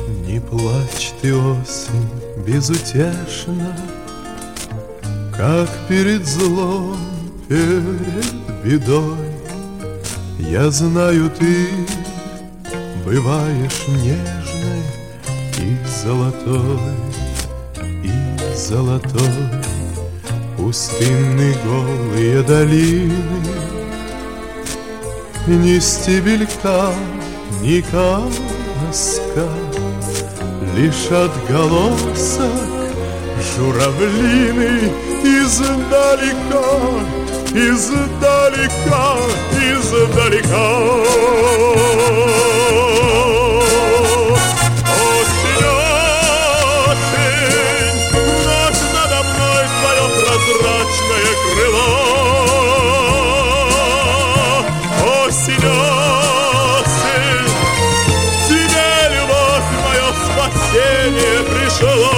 Не плачь ты, осень, безутешно, как перед злом, перед бедой. Я знаю, ты бываешь нежной и золотой, и золотой. Пустынны голые долины, ни стебелька, ни колоска, лишь отголосок журавлины издалека, издалека, издалека. Осень, осень, носит надо мной твое прозрачное крыло. Осень, осень, тебе, любовь, мое спасение пришло.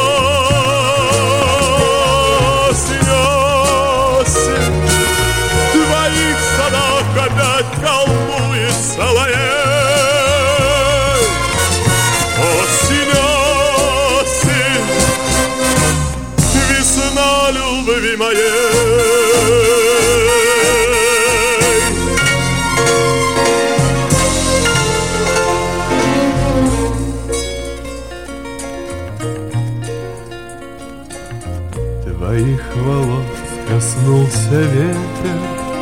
Осень, осень, в твоих садах опять колдует соловей. Осень, осень, весна любви моей. Твоих волос коснулся ветер,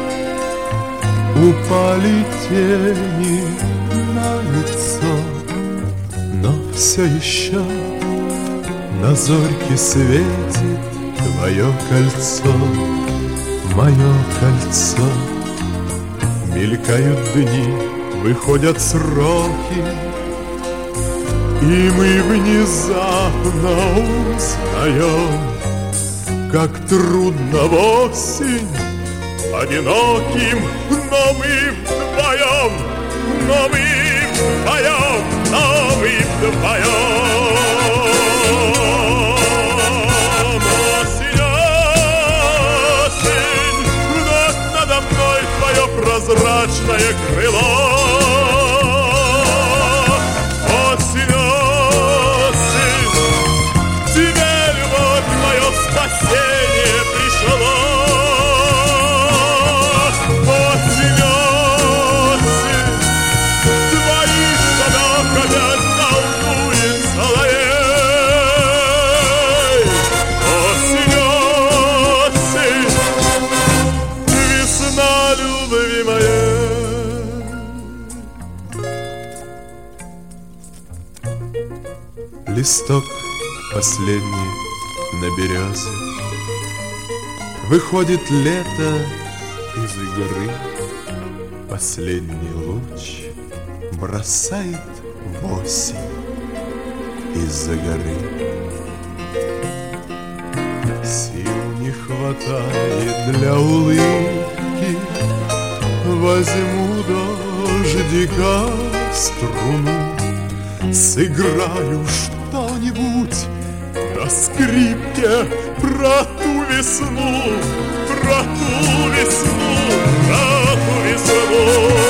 упали тени на лицо, но все еще на зорьке светит твое кольцо, мое кольцо. Мелькают дни, выходят сроки, и мы внезапно узнаем, как трудно в осень одиноким, но мы вдвоем, но мы вдвоем, но мы вдвоем. Осень, осень, вновь надо мной твое прозрачное крыло. Осень, осень, тебе, любовь, мое спасение пришло. Осень, осень, в твоих садах опять колдует соловей. Осень, осень, весна любви моей. Листок последний на березе, выходит лето из игры, последний луч бросает в осень из-за горы. Сил не хватает для улыбки, возьму дождика струну, сыграю что-нибудь на скрипке про ту весну, про ту весну, про ту весну.